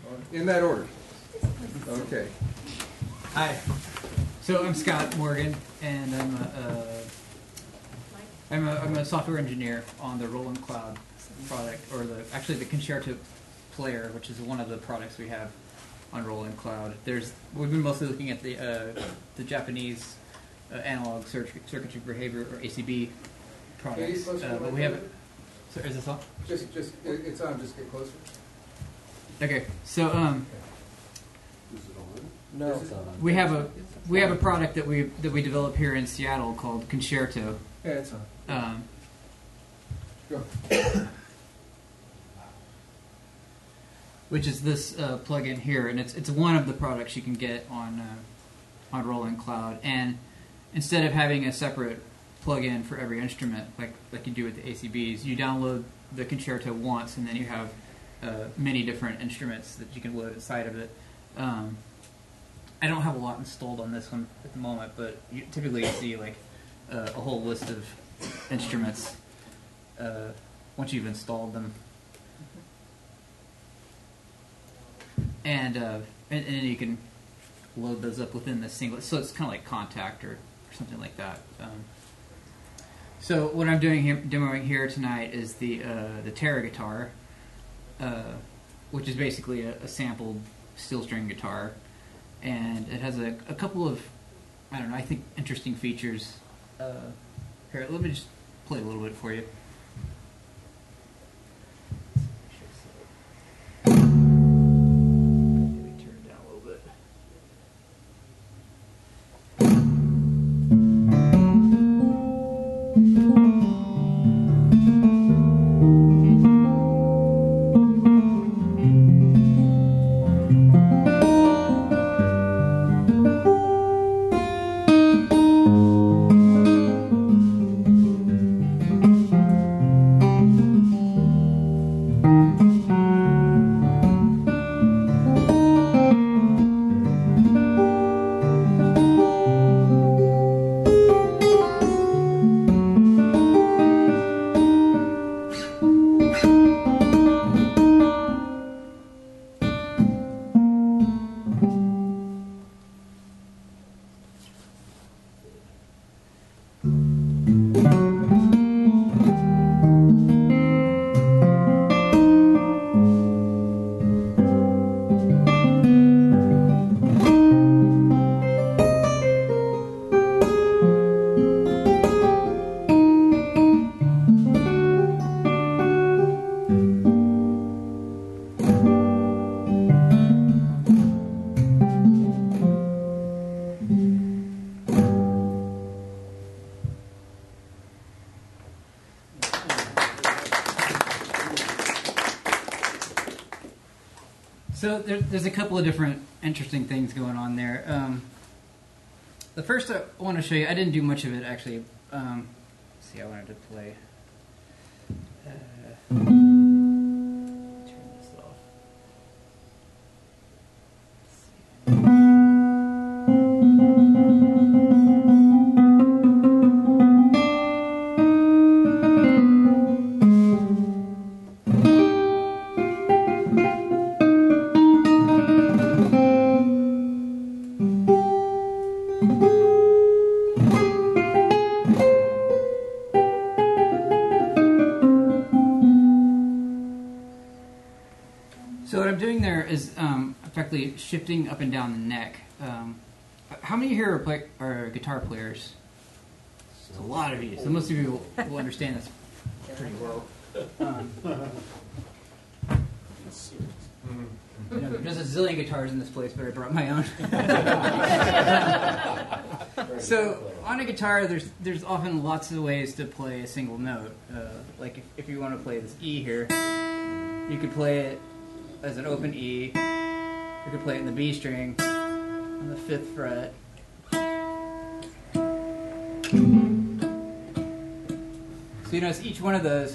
In that order. Okay. Hi. So I'm Scott Morgan, and I'm a software engineer on the Roland Cloud product, or actually the Concerto player, which is one of the products we have on Roland Cloud. We've been mostly looking at the Japanese analog circuitry behavior, or ACB products, but we have. So is this on? Just it's on. Just get closer. Okay. So Is it on? No, it's on. we have a product that we develop here in Seattle called Concerto. Yeah, it's on. Go. Which is this plugin here, and it's one of the products you can get on Roland Cloud. And instead of having a separate plugin for every instrument, like you do with the ACBs, you download the Concerto once, and then you have many different instruments that you can load inside of it. I don't have a lot installed on this one at the moment, but you typically see like a whole list of instruments once you've installed them. And then you can load those up within the singlet. So it's kind of like Contact or something like that. So what I'm demoing here tonight is the Terra guitar, which is basically a sampled steel string guitar, and it has a couple of, I don't know, I think interesting features. Here, let me just play a little bit for you. So there's a couple of different interesting things going on there. The first I want to show you, I didn't do much of it actually. Let's see, I wanted to play. Turn this off. Let's see. So what I'm doing there is effectively shifting up and down the neck. How many here are guitar players? It's a lot of you. So most of you will understand this pretty well. You know, there's a zillion guitars in this place, but I brought my own. So on a guitar, there's often lots of ways to play a single note. Like if you want to play this E here, you could play it as an open E. You could play it in the B string on the 5th fret. So you notice each one of those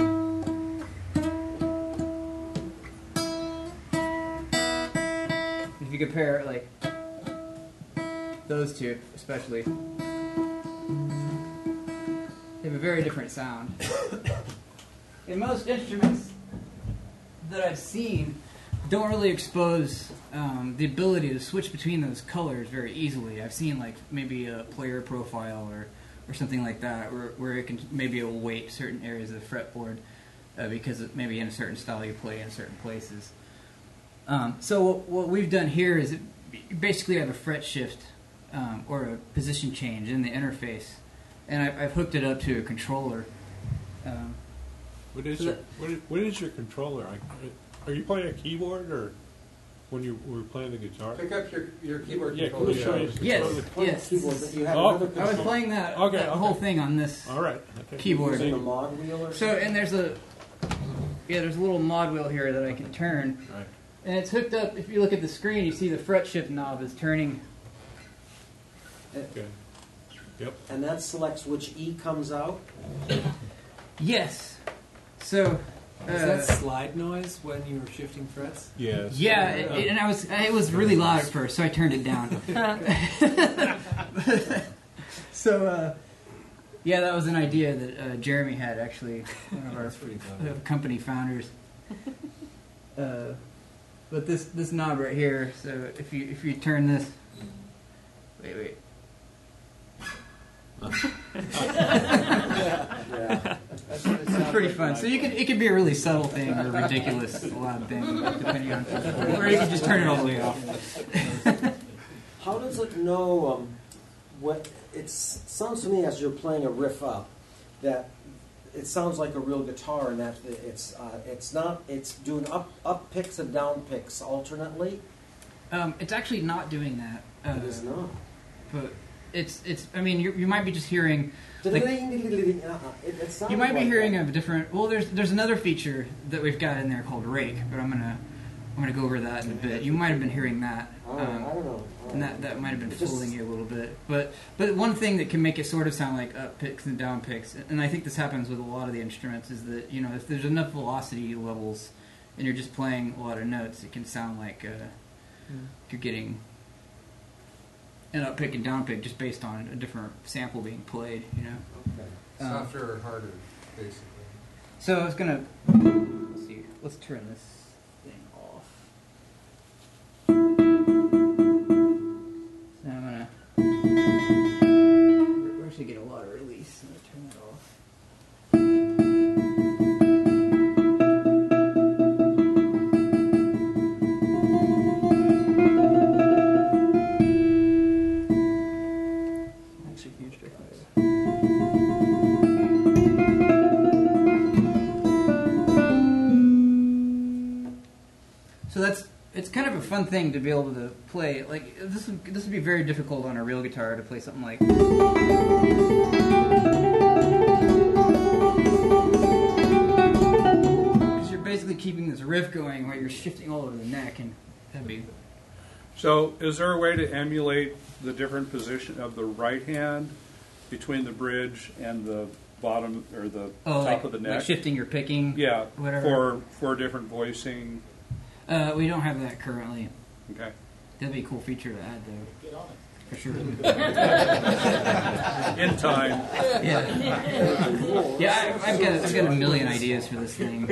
if you compare like those two especially, they have a very different sound. In most instruments that I've seen, don't really expose the ability to switch between those colors very easily. I've seen like maybe a player profile or something like that where it can maybe it'll weight certain areas of the fretboard because maybe in a certain style you play in certain places. So what we've done here is you basically have a fret shift or a position change in the interface, and I've hooked it up to a controller. What is your controller? Are you playing a keyboard or when you were playing the guitar? Pick up your keyboard Yeah, controller. can you show us? Yes. Keyboard, but you have Oh. another I was controller. playing that Okay. whole thing on this All right. Okay. keyboard. Using a mod wheel or So, and there's a little mod wheel here that I can turn, Right. and it's hooked up. If you look at the screen, you see the fret shift knob is turning. Okay. Yep. And that selects which E comes out. Yes. So. Is that slide noise when you were shifting frets? Yes. Yeah, and it was really loud at first, so I turned it down. So, yeah, that was an idea that Jeremy had, actually, one of our That's pretty clever. company founders. But this knob right here, so if you turn this, wait. Yeah. It's pretty fun. So it could be a really subtle thing or a ridiculous loud thing, depending on, or you can just turn it all the way off. How does it know what? It sounds to me as you're playing a riff up that it sounds like a real guitar, and that it's doing up picks and down picks alternately. It's actually not doing that. It is not. But it's. I mean, you might be just hearing. Like, It sounds you might be like hearing that. a different. Well, there's another feature that we've got in there called rake, but I'm gonna go over that in a bit. You might have been hearing that. I don't know. And that might have been It just- fooling you a little bit. But one thing that can make it sort of sound like up picks and down picks, and I think this happens with a lot of the instruments, is that if there's enough velocity levels and you're just playing a lot of notes, it can sound like you're getting an up pick and down pick just based on a different sample being played. Okay. Softer or harder, basically. So I was gonna let's see. Let's turn this thing off. So I'm gonna. We're actually get a lot of release. I'm gonna turn that off. Actually, huge difference. So it's kind of a fun thing to be able to play. Like this would be very difficult on a real guitar to play something like. Because you're basically keeping this riff going while you're shifting all over the neck, and that'd be. So, is there a way to emulate the different position of the right hand between the bridge and the bottom or the top of the neck? Like shifting your picking. Yeah, Whatever. for different voicing. We don't have that currently. Okay. That'd be a cool feature to add, though. Get on it. For sure. In time. Yeah, I've got a million ideas for this thing.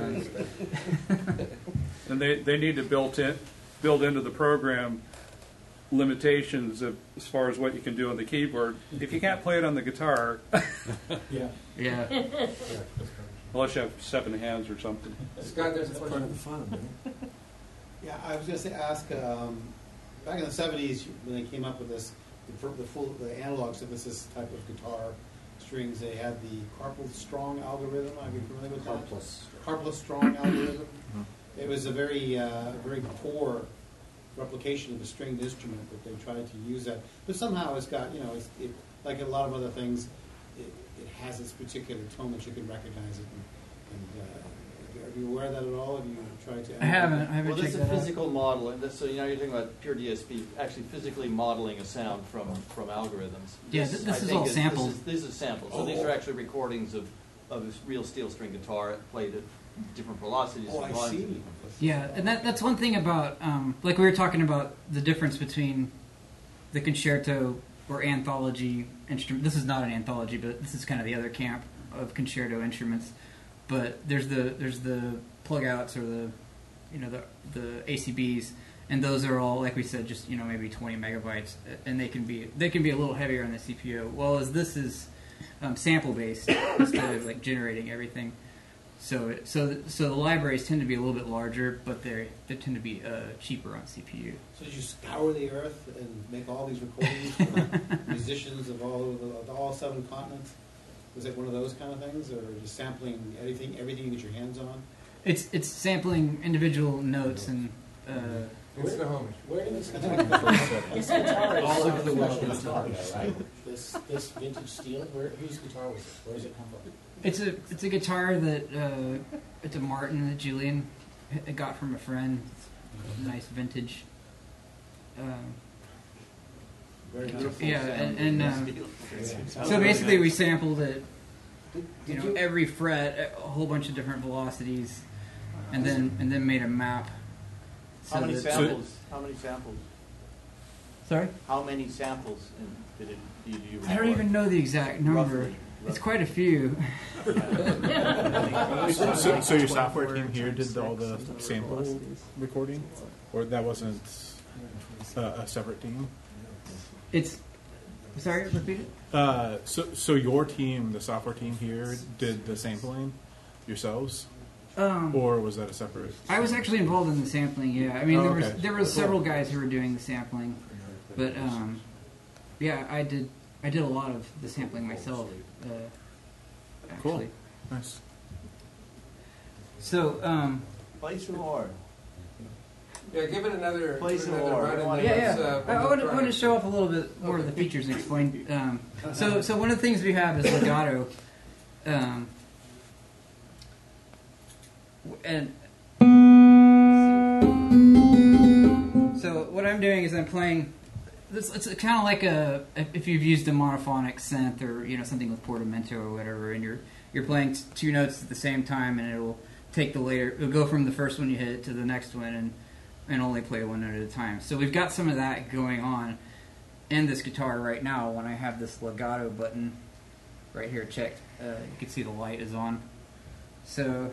And they need to build into the program limitations as far as what you can do on the keyboard. If you can't play it on the guitar, Yeah. Yeah. unless you have 7 hands or something. Scott, there's a Part question. of the fun, man. Yeah, I was going to ask, back in the 70s when they came up with this, the analog synthesis type of guitar strings, they had the Carpel Strong algorithm. Are you familiar with that? Carpel Strong algorithm. It was a very poor replication of a stringed instrument, but they tried to use that. But somehow it's got, like a lot of other things, it has its particular tone that you can recognize it. Are you aware of that at all? Have you tried to? I haven't Well, this checked is a that out. physical model, and this, so you're talking about pure DSP, actually physically modeling a sound from algorithms. Yeah, this I is think all samples. These are samples. So these are actually recordings of a real steel string guitar played at different velocities. Oh, and I volumes. see. Yeah, and that's one thing about, like we were talking about the difference between the concerto or anthology instrument. This is not an anthology, but this is kind of the other camp of concerto instruments. But there's the plug outs or the the ACBs, and those are all, like we said, just maybe 20 megabytes, and they can be a little heavier on the CPU. Well, as this is sample based instead of like generating everything, so the libraries tend to be a little bit larger, but they tend to be cheaper on CPU. So did you scour the earth and make all these recordings for musicians of all 7 continents? Was it one of those kind of things, or just sampling everything you get your hands on? It's sampling individual notes and. It's the home. Where did this guitar all over the world guitar, right? This vintage steel. Whose guitar was this? Where does it come from? It's a guitar that it's a Martin that Julian got from a friend. Nice vintage. Very beautiful. Yeah, and so basically we sampled it. Every fret, a whole bunch of different velocities, and then made a map. How many samples? How many samples? Sorry? How many samples did you record? I don't even know the exact number. Roughly. It's quite a few. So your software team here did all the sample recording, or that wasn't a separate team? It's sorry, repeat it. So your team, the software team here, did the sampling yourselves, or was that a separate? I was actually involved in the sampling. Yeah, I mean there were several guys who were doing the sampling, but yeah, I did a lot of the sampling myself. Actually. Cool. Nice. So Play some more. Yeah, give it another. Play give it some another more. run and yeah. then let's, I want to show off a little bit more of the features and explain. So one of the things we have is legato, and so what I'm doing is I'm playing. It's kind of like if you've used a monophonic synth or something with portamento or whatever, and you're playing 2 notes at the same time, and it'll go from the first one you hit to the next one, and only play 1 note at a time. So we've got some of that going on in this guitar right now when I have this legato button right here checked. You can see the light is on. So.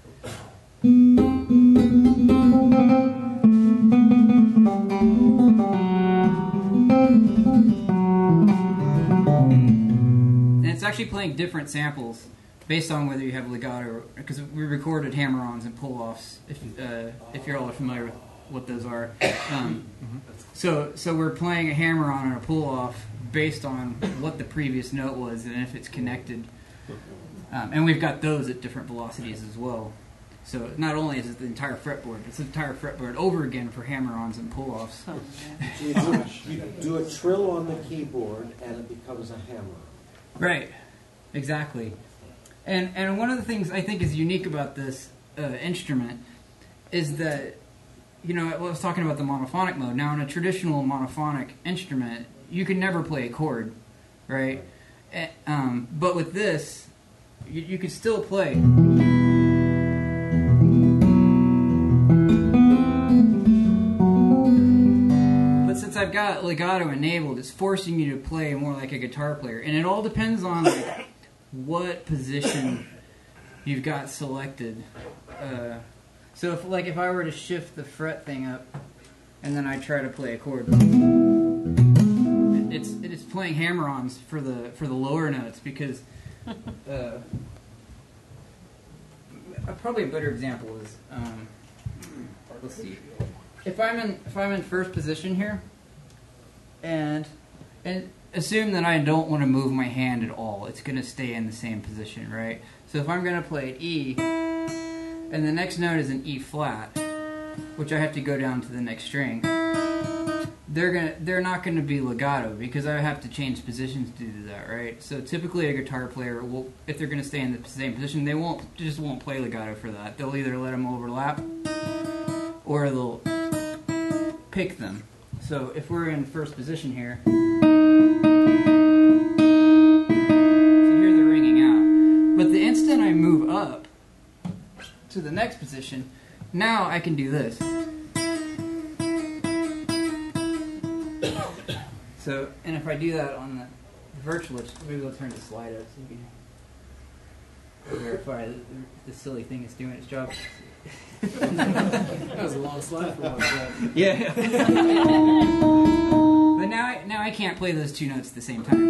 And it's actually playing different samples based on whether you have legato, because we recorded hammer-ons and pull-offs. If you're all familiar with what those are, so we're playing a hammer-on and a pull-off based on what the previous note was and if it's connected. And we've got those at different velocities as well. So not only is it the entire fretboard, it's the entire fretboard over again for hammer-ons and pull-offs. So you do a trill on the keyboard and it becomes a hammer. Right, exactly. And one of the things I think is unique about this instrument is that, I was talking about the monophonic mode. Now in a traditional monophonic instrument, you can never play a chord, right? But with this, you could still play. Since I've got legato enabled, it's forcing you to play more like a guitar player, and it all depends on what position you've got selected. So if I were to shift the fret thing up, and then I try to play a chord, it's playing hammer-ons for the lower notes because probably a better example is let's see. If I'm in first position here, and assume that I don't want to move my hand at all, it's going to stay in the same position, right? So if I'm going to play an E, and the next note is an E flat, which I have to go down to the next string, they're not going to be legato because I have to change positions to do that, right? So typically a guitar player will, if they're going to stay in the same position, they just won't play legato for that. They'll either let them overlap, or they'll pick them. So if we're in first position here, so here they're ringing out. But the instant I move up to the next position, now I can do this. So, and if I do that on the virtualist, maybe we'll turn the slide up so you can verify that the silly thing is doing its job. That was a long slide for one. Yeah. But now I can't play those two notes at the same time.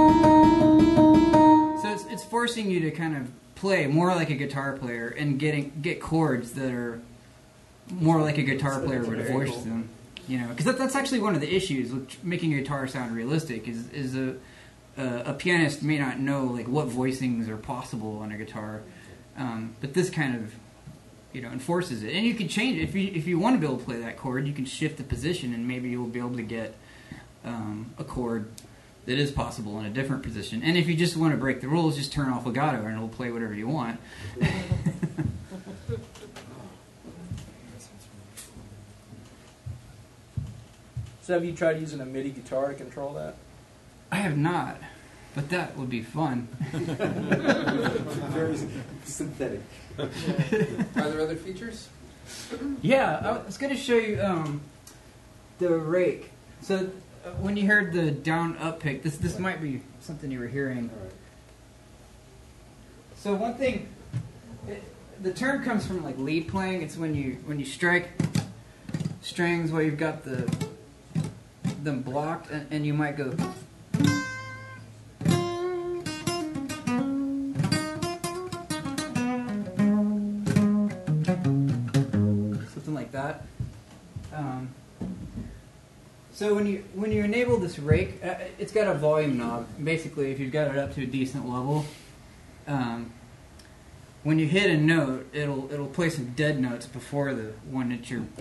So it's forcing you to kind of play more like a guitar player and get chords that are more like a guitar player would voice them. You know, because that's actually one of the issues with making a guitar sound realistic. Is a pianist may not know like what voicings are possible on a guitar, but this kind of enforces it. And you can change it if you want to be able to play that chord. You can shift the position, and maybe you'll be able to get a chord that is possible in a different position. And if you just want to break the rules, just turn off legato, and it'll play whatever you want. So have you tried using a MIDI guitar to control that? I have not, but that would be fun. Very synthetic. Are there other features? Yeah, I was going to show you the rake. So when you heard the down-up pick, this might be something you were hearing. All right. So one thing, the term comes from like lead playing. It's when you strike strings while you've got them blocked, and you might go. Something like that. So when you enable this rake, it's got a volume knob. Basically, if you've got it up to a decent level, when you hit a note, it'll play some dead notes before the one that you're.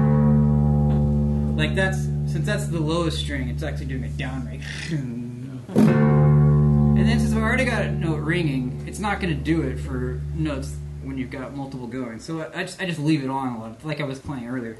Like since that's the lowest string, it's actually doing a down rake. And then since I've already got a note ringing, it's not going to do it for notes when you've got multiple going. So I just leave it on a lot, like I was playing earlier.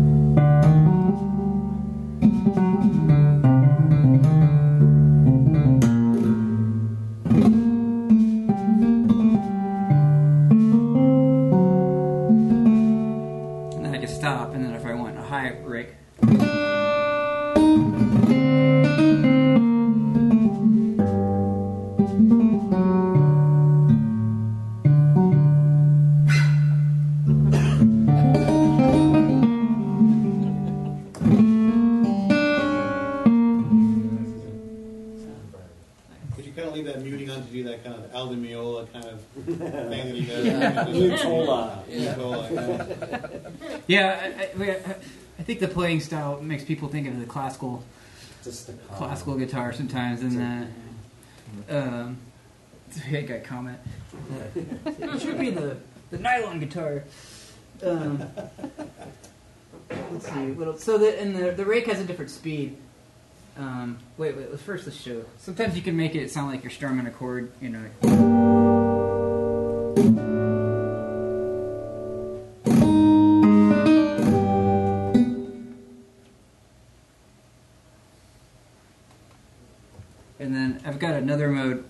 And then I can stop, and then if I want a high rake. Could you kind of leave that muting on to do that kind of Alden Miola kind of thing that he does? Mutola. I think the playing style makes people think of the classical guitar sometimes, and the hey, got comment. It should be the nylon guitar. Let's see. So the rake has a different speed. Wait. Let's show. Sometimes you can make it sound like you're strumming a chord. And then I've got another mode.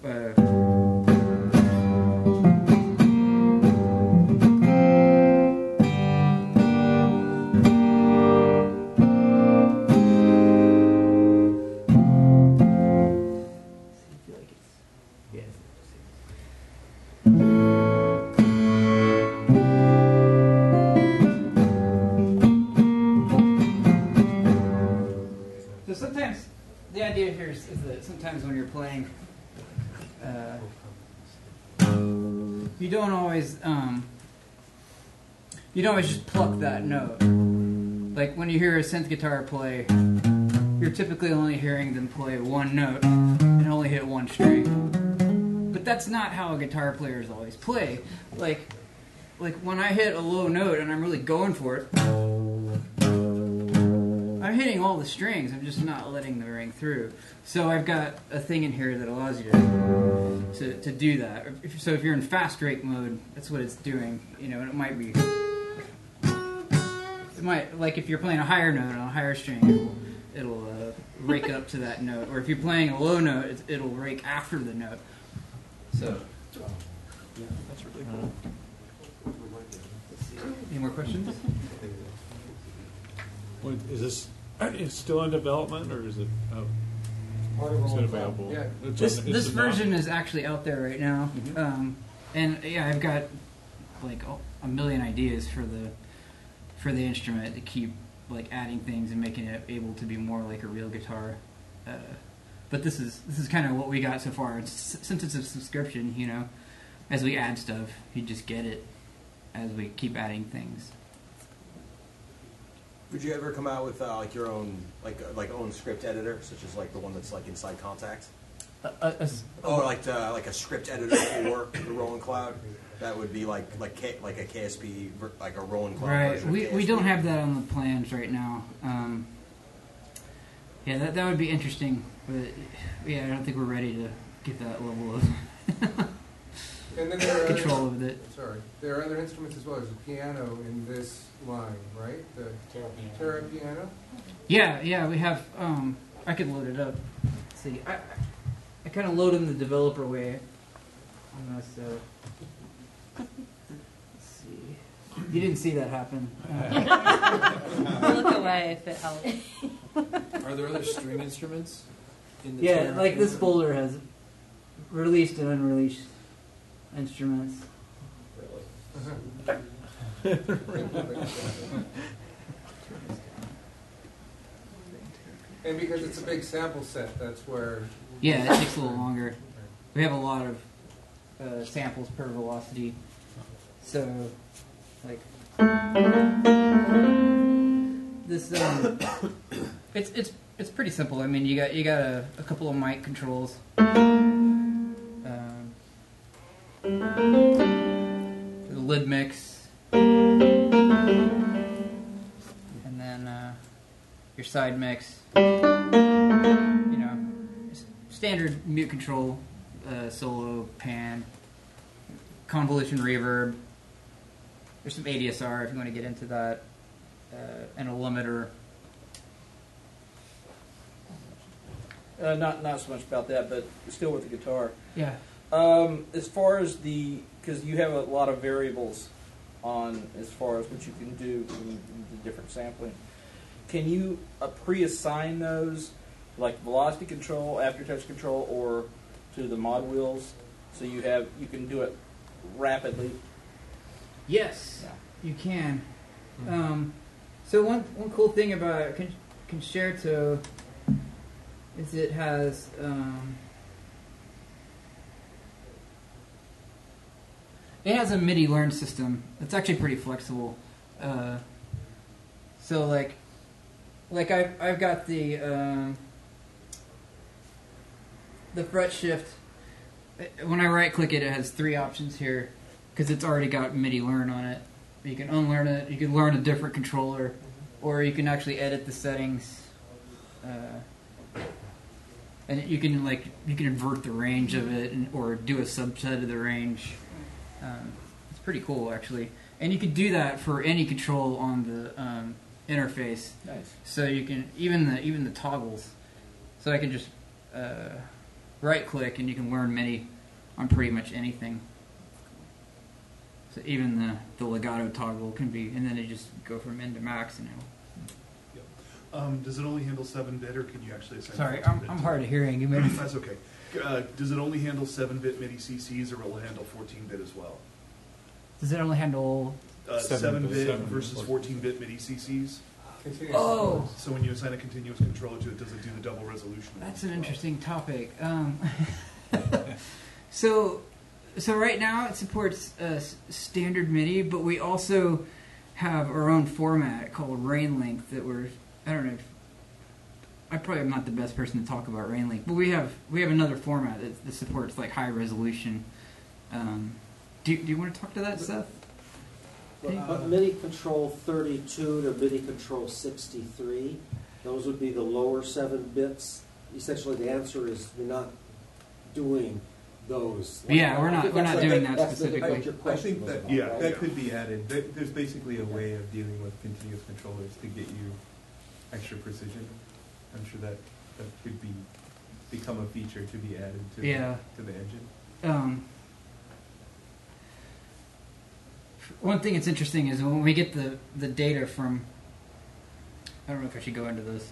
So sometimes the idea here is that sometimes when you're playing, you don't always just pluck that note. Like when you hear a synth guitar play, you're typically only hearing them play one note and only hit one string. But that's not how guitar players always play. Like when I hit a low note and I'm really going for it, I'm hitting all the strings, I'm just not letting them ring through. So I've got a thing in here that allows you to do that. So if you're in fast rake mode, that's what it's doing. And it might, like if you're playing a higher note on a higher string, it'll rake up to that note. Or if you're playing a low note, it'll rake after the note. So that's really cool. Any more questions? Is this still in development, or is it? Is it available? Yeah. This version is actually out there right now, and yeah, like a million ideas for the instrument to keep like adding things and making it able to be more like a real guitar. But this is kind of what we got so far. Since it's a subscription, you know, as we add stuff, you just get it as we keep adding things. Would you ever come out with like your own like own script editor, such as like the one that's like inside Kontakt? Or like a script editor for the Roland Cloud? That would be like a KSP, like a Roland Cloud Right. version of KSP. We don't have that on the plans right now. Yeah, that would be interesting, but yeah, I don't think we're ready to get that level of And then there are control of it. Sorry, there are other instruments as well. There's a piano in this line, right? The Terra piano. Yeah, we have. I could load it up. Let's see, I kind of load in the developer way. Unless, let's see. You didn't see that happen. Look away if it helps. Are there other string instruments in the Yeah, Terra like this piano? folder has released and unreleased instruments. And because it's a big sample set, that's where. Yeah, it takes a little longer. We have a lot of samples per velocity, so like this. It's pretty simple. I mean, you got a couple of mic controls, the lid mix, and then your side mix. You know, standard mute control, solo, pan, convolution reverb. There's some ADSR if you want to get into that, and a limiter. Not so much about that, but still with the guitar. Yeah. As far as because you have a lot of variables on as far as what you can do in the different sampling. Can you pre-assign those, like velocity control, aftertouch control, or to the mod wheels, so you can do it rapidly? Yes, you can. So one cool thing about Concerto is it has a MIDI learn system that's actually pretty flexible. So like I've got the fret shift. When I right click it, it has 3 options here because it's already got MIDI learn on it. You can unlearn it. You can learn a different controller, or you can actually edit the settings. And you can invert the range of it, or do a subset of the range. It's pretty cool, actually. And you can do that for any control on the interface. Nice. So you can even the toggles. So I can just right click, and you can learn MIDI on pretty much anything. So even the legato toggle can be, and then you just go from min to max now. Does it only handle 7-bit, or can you actually assign? Sorry, 14-bit I'm hard of hearing. You maybe that's okay. Does it only handle 7-bit MIDI CCs, or will it handle 14-bit as well? Does it only handle 7-bit versus 14-bit MIDI CCs? Oh. So when you assign a continuous controller to it, does it do the double resolution? That's an interesting topic. So right now it supports standard MIDI, but we also have our own format called RainLink that I don't know. I probably am not the best person to talk about RainLink, but we have another format that supports like high resolution. Do you want to talk to that, Seth? But MIDI control 32 to MIDI control 63, those would be the lower 7 bits. Essentially, the answer is you're not doing those. Yeah, we're not doing that specifically. I think that could be added. There's basically a way of dealing with continuous controllers to get you extra precision. I'm sure that could become a feature to be added to the engine. One thing that's interesting is when we get the data from I don't know if I should go into this.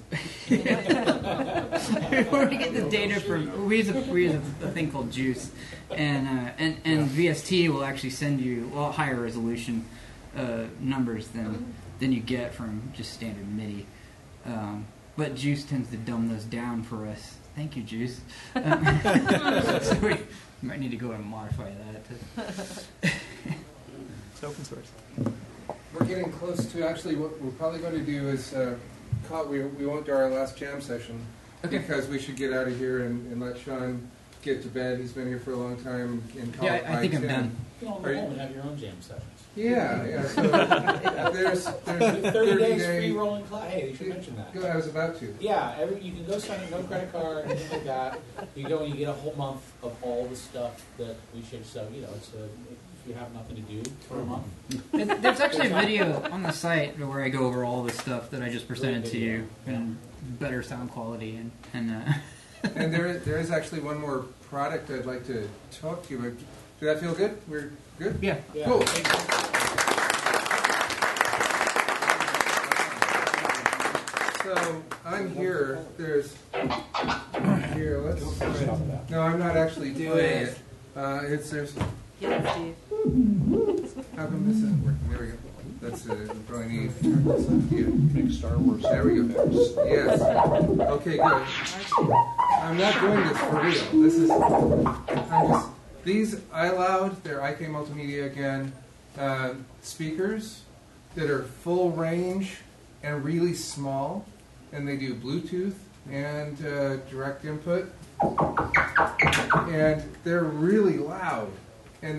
Where we get the data from, we use a thing called Juice, and VST will actually send you higher resolution numbers than you get from just standard MIDI. But Juice tends to dumb those down for us. Thank you, Juice. So we might need to go and modify that. It's open source. We're getting close to, actually, what we're probably going to do is, we won't do our last jam session, because we should get out of here and let Sean get to bed. He's been here for a long time and call it I think I'm done. You can all go home and have your own jam sessions. Yeah. So there's 30 days free rolling cloud. Hey, you should mention that. I was about to. Yeah, you can go sign up, no credit card, anything like that. You go and you get a whole month of all the stuff that we should. So it's if you have nothing to do for a month. There's actually a video on the site where I go over all the stuff that I just presented to you and better sound quality and. And there is actually one more product I'd like to talk to you about. Does that feel good? We're good? Yeah. Cool. So on here, let's. No, I'm not actually doing it. There's. Yeah, Steve. How come this isn't working? There we go. That's we probably need to turn this on. Yeah. Make Star Wars. There we go. Yes. Okay, good. I'm not doing this for real. This is. These iLoud, they're IK Multimedia again, speakers that are full range and really small, and they do Bluetooth and direct input, and they're really loud, and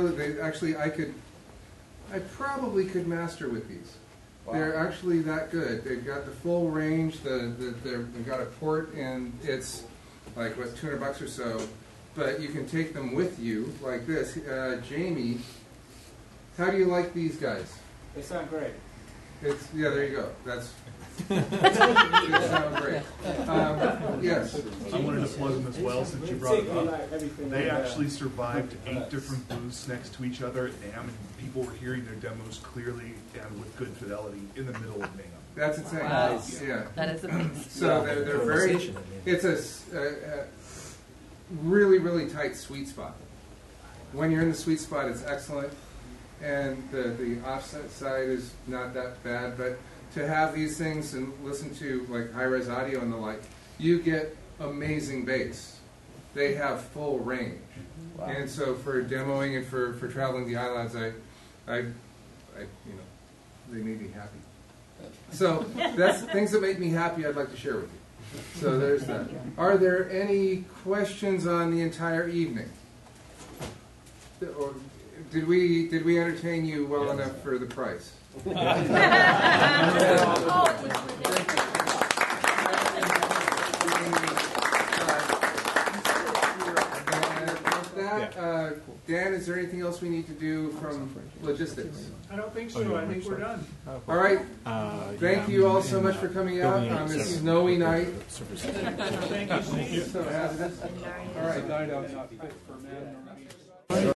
I probably could master with these. Wow. They're actually that good. They've got the full range. They've got a port, and it's like $200 or so. But you can take them with you like this. Jamie, how do you like these guys? They sound great. There you go. That's. They sound great. Yes. I wanted to plug them as well since you brought it up. They actually survived 8 different booths next to each other, and people were hearing their demos clearly and with good fidelity in the middle of NAMM. That's insane. Wow. Yeah. That is amazing. So they're very. It's a really, really tight sweet spot. When you're in the sweet spot, it's excellent, and the offset side is not that bad, but to have these things and listen to like high-res audio and the like, you get amazing bass. They have full range. Wow. And so for demoing and for traveling the iLoud's, I they made me happy. So that's things that make me happy I'd like to share with you. So there's that. Are there any questions on the entire evening? Or did we entertain you well enough for the price? Dan, is there anything else we need to do from logistics? I don't think so. I think we're done. All right. Thank you all so much for coming out on this snowy night. Thank you. So hazardous. All right.